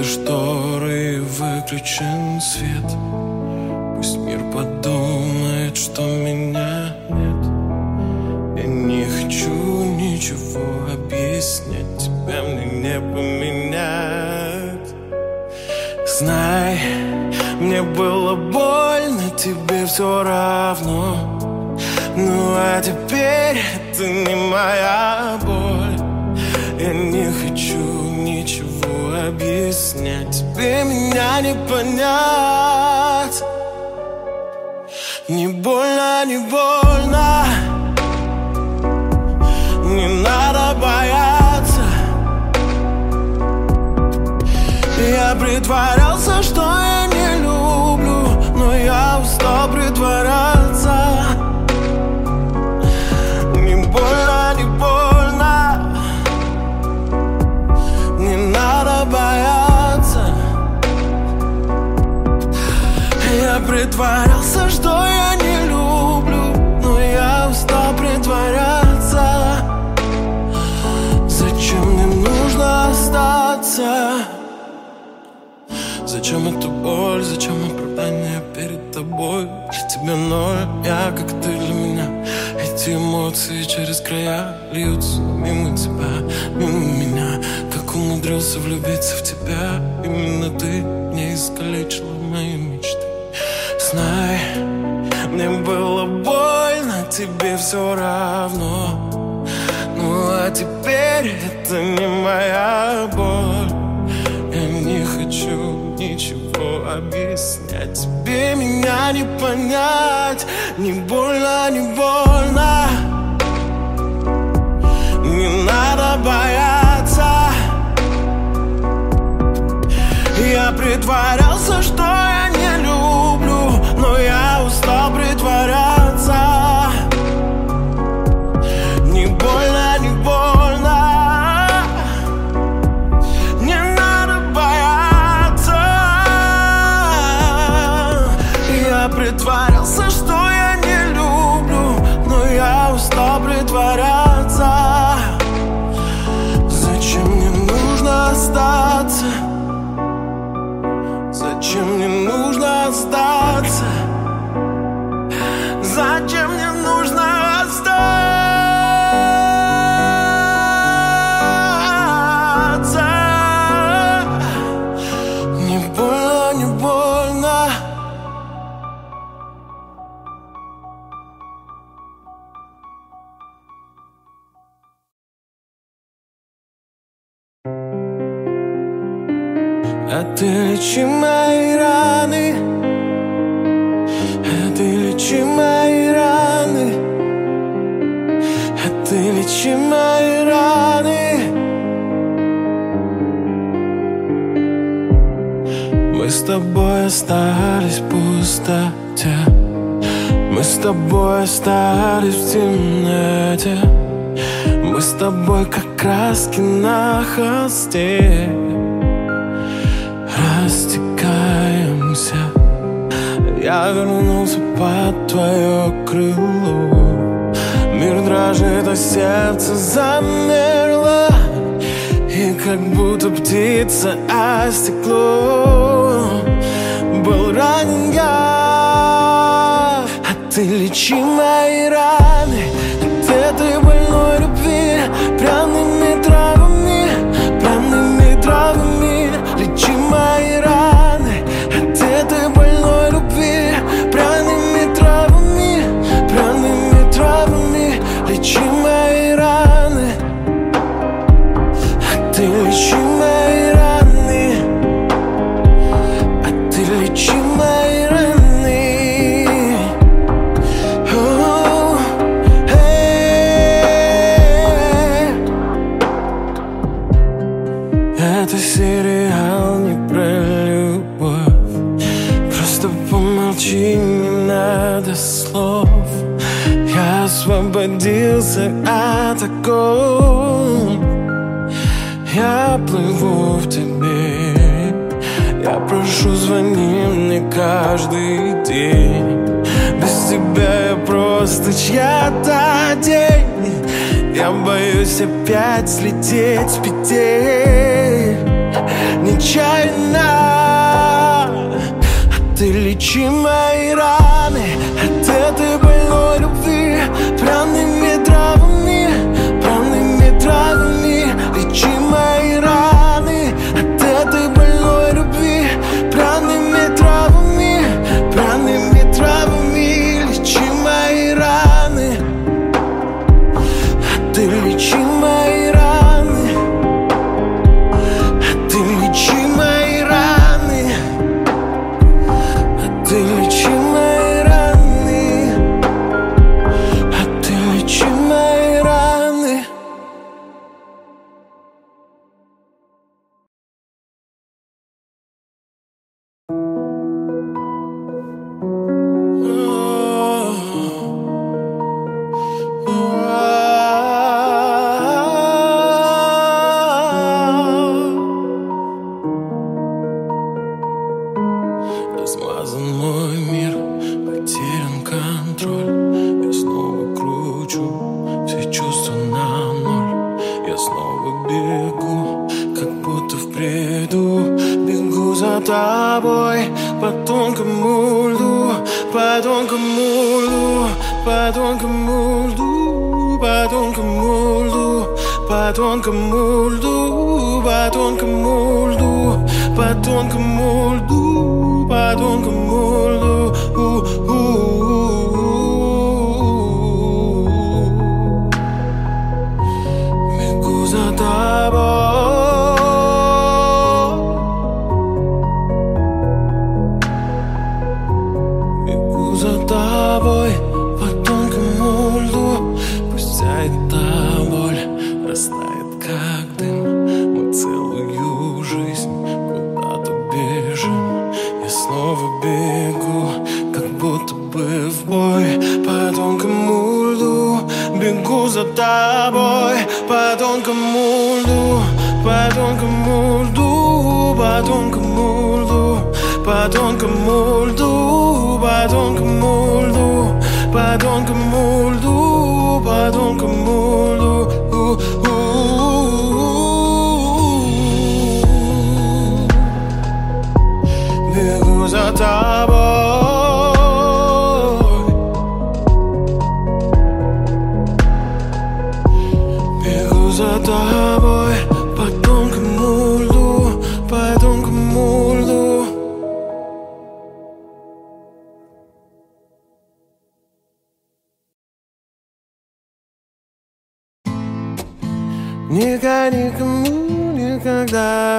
шторы и выключен свет. Пусть мир подумает, что меня нет. Я не хочу ничего объяснять, тебя мне не поменять. Знай, мне было больно, тебе все равно. Ну а теперь это не моя боль. Я не хочу ничего объяснять, тебе меня не понять. Не больно, не больно, не надо бояться. Я притворялся, что я не люблю, но я устал притворяться. Не больно, не больно, не надо бояться. Я притворялся, что я не люблю, но я устал притворяться. Зачем мне нужно остаться? Зачем эта боль, зачем оправдание перед тобой? Для тебя ноль, я как ты для меня. Эти эмоции через края льются мимо тебя, мимо меня. Как умудрился влюбиться в тебя, именно ты мне искалечила мои мечты. Знай, мне было больно, тебе все равно. Ну а теперь это не моя боль. Я не хочу ничего объяснять, тебе меня не понять. Не больно, не больно, не надо бояться. Я притворялся, что я не люблю, но я устал притворяться. Не больно, не больно, не надо бояться. Я притворялся, что я не люблю, но я устал притворяться. Зачем мне нужно остаться? Зачем мне нужно остаться? Зачем мне нужно остаться? Не больно, не больно. А ты лечи мои раны, а ты лечи мои раны, а ты лечи мои раны. Мы с тобой остались в пустоте, мы с тобой остались в темноте. Мы с тобой как краски на холсте растекаемся. Я вернулся под твое крыло. Мир дрожит, а сердце замерло. И как будто птица о стекло был ранен я. А ты лечи мои раны от этой больной любви пряными травами, пряными травами. Лечи мои раны от этой больной любви пряными травами, пряными травами. Лечи мои раны, а ты лечи мои раны, а ты лечи мои раны. Это сериал не про любовь, просто помолчи, не надо слов. Я освободился от оков. Я плыву в тебе. Я прошу, звони мне каждый день. Без тебя я просто чья-то тень. Я боюсь опять слететь с петель. нечаянно. А ты лечи мои раны от этой больной любви пряными травами, пряными травами. Лечи мои раны от этой больной любви пряными травами, пряными травами. Лечи мои раны, а ты лечи мои раны, а ты лечи мои раны, а ты лечи мои раны, а ты лечи мои раны. Размазан мой мир, потерян контроль. Я снова кручу все чувства на ноль. Я снова бегу, как будто в бреду. Бегу за тобой по тонкому льду, по тонкому льду, по тонкому льду, по тонкому льду, по тонкому льду, по тонкому льду, по тонкому льду, по тонкому льду. Бегу за тобой, бегу за тобой по тонкому льду. Пусть вся эта боль растает, как дым. Мы целую жизнь куда-то бежим. Я снова бегу, как будто бы в бой по тонкому льду. Бегу за тобой по тонкому льду, по тонкому льду, по тонкому льду, по тонкому льду, по тонкому льду, по тонкому льду, по тонкому льду. Бегу за тобой, бегу за тобой по тонкому льду, по тонкому льду. Никому никогда,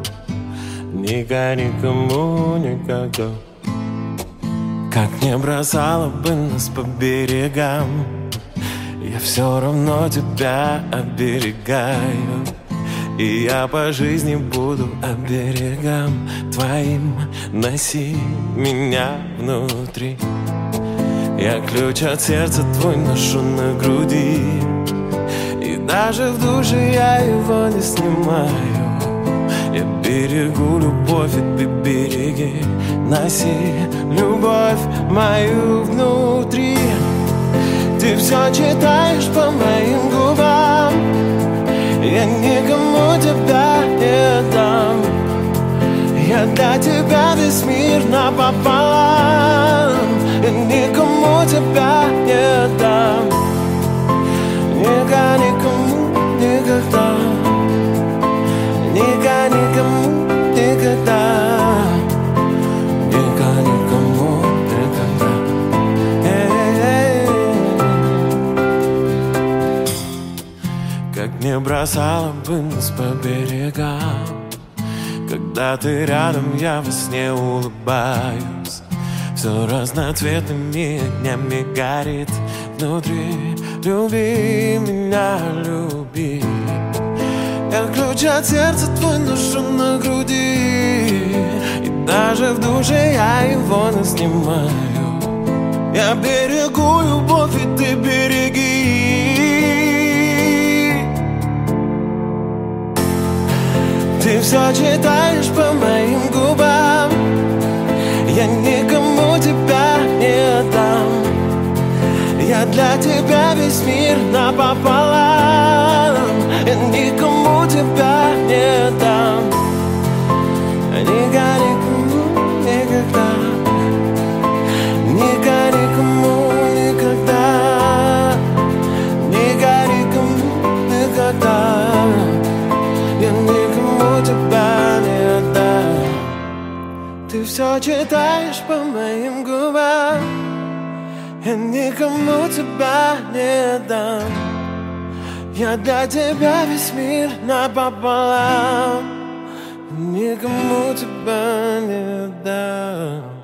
никому никогда. Как не бросала бы нас по берегам, я все равно тебя оберегаю. И я по жизни буду оберегам твоим. Носи меня внутри. Я ключ от сердца твой ношу на груди. И даже в душе я его не снимаю. Я берегу любовь, и ты береги. Носи любовь мою внутри. Ты все читаешь по моим губам. Я никому тебя не дам. Я для тебя весь мир напополам. Я никому тебя не дам. Никому, никогда. Никому, никогда. Никому, никогда. Как не бросала бы нас по берегам. Когда ты рядом, я во сне улыбаюсь. Все разноцветными огнями горит внутри. Люби меня, люби. Я ключ от сердца твой ношу на груди. И даже в душе я его не снимаю. Я берегу любовь, и ты береги. Ты все читаешь по моим губам. Я никому тебя не дам. Я для тебя весь мир напополам. Я никому тебя не дам. все читаешь по моим губам. Я никому тебя не дам. Я для тебя весь мир напополам. Никому тебя не дам.